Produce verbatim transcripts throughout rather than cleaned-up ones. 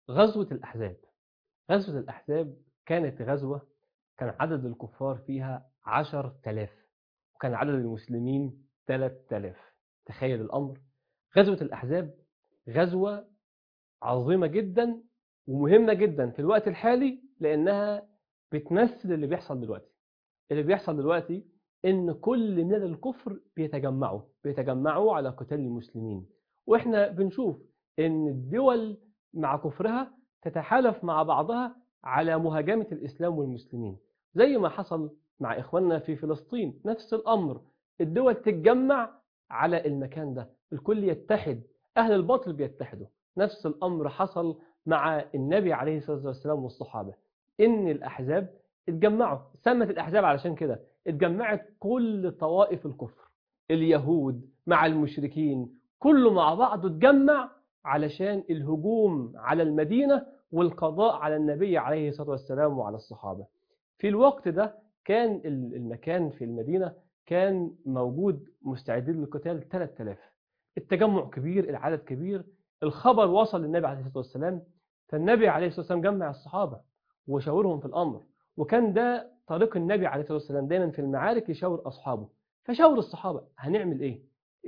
غزوة الأحزاب. غزوة الأحزاب كانت غزوة كان عدد الكفار فيها عشر تلاف، وكان عدد المسلمين ثلاث تلاف. تخيل الأمر. غزوة الأحزاب غزوة عظيمة جدا ومهمة جدا في الوقت الحالي، لأنها بتمثل اللي بيحصل دلوقتي. اللي بيحصل دلوقتي إن كل من الكفر بيتجمعوا بيتجمعوا على قتال المسلمين، وإحنا بنشوف إن الدول مع كفرها تتحالف مع بعضها على مهاجمة الإسلام والمسلمين، زي ما حصل مع إخواننا في فلسطين. نفس الأمر، الدول تتجمع على المكان ده، الكل يتحد، أهل الباطل بيتحدوا. نفس الأمر حصل مع النبي عليه الصلاة والسلام والصحابة، إن الأحزاب اتجمعوا. سمت الأحزاب علشان كده، اتجمعت كل طوائف الكفر، اليهود مع المشركين، كله مع بعضه اتجمع علشان الهجوم على المدينة والقضاء على النبي عليه الصلاة والسلام وعلى الصحابة. في الوقت ده كان المكان في المدينة كان موجود مستعدين للقتال ثلاث آلاف. التجمع كبير، العدد كبير، الخبر وصل للنبي عليه الصلاة والسلام، فالنبي عليه الصلاة والسلام جمع الصحابة وشاورهم في الأمر. وكان ده طريق النبي عليه الصلاة والسلام، دايما في المعارك يشاور أصحابه. فشاور الصحابة هنعمل إيه؟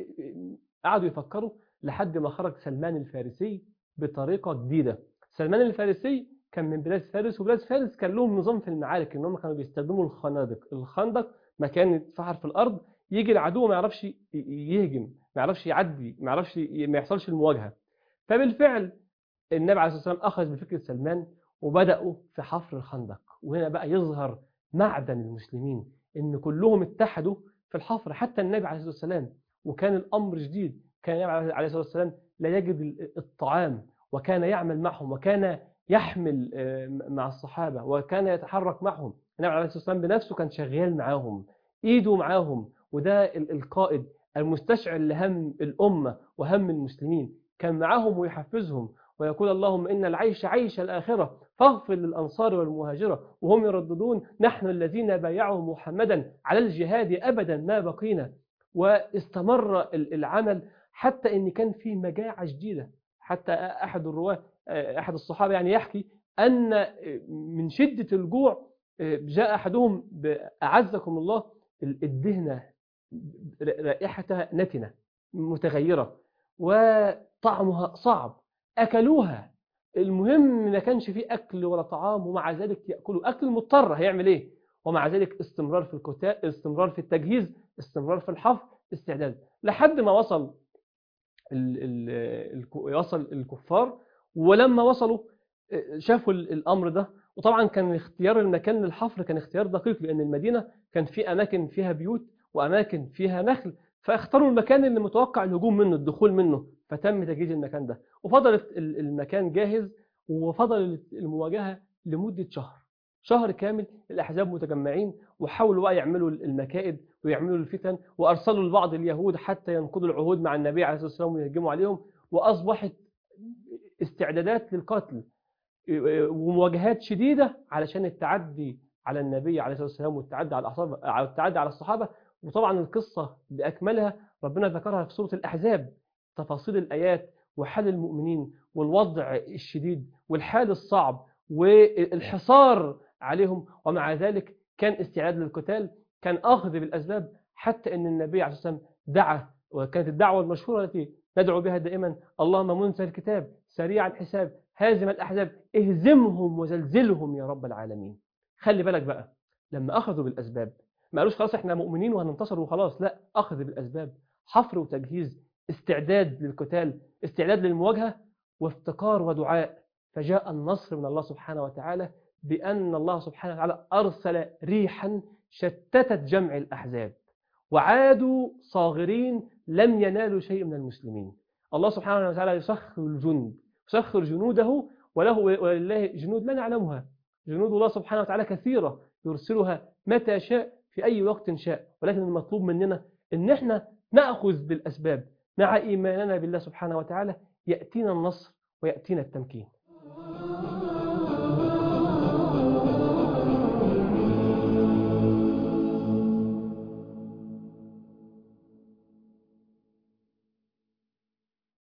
قعدوا يفكروا لحد ما خرج سلمان الفارسي بطريقة جديدة. سلمان الفارسي كان من بلاد فارس، وبلاد فارس كان لهم نظام في المعارك إنهم كانوا بيستخدموا الخنادق. الخندق مكان يتفحر في الأرض، يجي العدو ما يعرفش يهجم، ما يعرفش يعدي، ما يعرفش ما يحصلش المواجهة. فبالفعل النبي عليه الصلاة والسلام أخذ بفكرة سلمان وبدأوا في حفر الخندق. وهنا بقى يظهر معدن المسلمين، إن كلهم اتحدوا في الحفر، حتى النبي عليه الصلاة والسلام. وكان الأمر جديد، كان النبي عليه الصلاة والسلام لا يجد الطعام، وكان يعمل معهم، وكان يحمل مع الصحابة، وكان يتحرك معهم. النبي عليه الصلاة والسلام بنفسه كان شغال معاهم، إيده معاهم. وده القائد المستشعر لهم الأمة وهم المسلمين، كان معاهم ويحفزهم ويقول اللهم إن العيش عيش الآخرة فاغفر للأنصار والمهاجرة وهم يرددون نحن الذين بايعوا محمدا على الجهاد أبدا ما بقينا. واستمر العمل حتى إن كان في مجاعة جديدة. حتى أحد الرواة أحد الصحابة يعني يحكي أن من شدة الجوع جاء أحدهم أعزكم الله الدهنة رائحتها نتنة متغيرة وطعمها صعب، أكلوها. المهم ما كانش فيه أكل ولا طعام، ومع ذلك يأكلوا أكل مضطر، هيعمل إيه؟ ومع ذلك استمرار في الكتاب، استمرار في التجهيز، استمرار في الحفر، استعداد، لحد ما وصل ال ال وصل الكفار. ولما وصلوا شافوا الأمر ده، وطبعا كان اختيار المكان للحفر كان اختيار دقيق، لأن المدينة كان في أماكن فيها بيوت وأماكن فيها نخل، فاختاروا المكان اللي متوقع الهجوم منه، الدخول منه. فتم تجهيز المكان ده، وفضل المكان جاهز، وفضل المواجهة لمدة شهر شهر كامل. الأحزاب متجمعين وحاولوا بقى يعملوا المكائد ويعملوا الفتن، وأرسلوا لبعض اليهود حتى ينقضوا العهود مع النبي عليه الصلاة والسلام ويهجموا عليهم. وأصبحت استعدادات للقتل ومواجهات شديدة علشان التعدي على النبي عليه الصلاة والسلام والتعدي على الأصحاب، على التعدي على الصحابة. وطبعا القصة بأكملها ربنا ذكرها في سورة الأحزاب، تفاصيل الآيات وحال المؤمنين والوضع الشديد والحال الصعب والحصار عليهم. ومع ذلك كان استعداد للقتال، كان أخذ بالأسباب، حتى أن النبي عليه الصلاة والسلام دعا، وكانت الدعوة المشهورة التي ندعو بها دائما اللهم منزل الكتاب سريع الحساب هازم الأحزاب اهزمهم وزلزلهم يا رب العالمين. خلي بالك بقى، لما أخذوا بالأسباب ما قالوش خلاص احنا مؤمنين وهننتصر وخلاص، لا، أخذ بالأسباب، حفر وتجهيز، استعداد للقتال، استعداد للمواجهة، وافتقار ودعاء. فجاء النصر من الله سبحانه وتعالى، بأن الله سبحانه وتعالى أرسل ريحا شتتت جمع الأحزاب، وعادوا صاغرين لم ينالوا شيء من المسلمين. الله سبحانه وتعالى يسخر الجند، يسخر جنوده، وله ولله جنود لا نعلمها. جنود الله سبحانه وتعالى كثيرة يرسلها متى شاء في أي وقت شاء، ولكن المطلوب مننا إن احنا نأخذ بالأسباب. مع إيماننا بالله سبحانه وتعالى يأتينا النصر ويأتينا التمكين.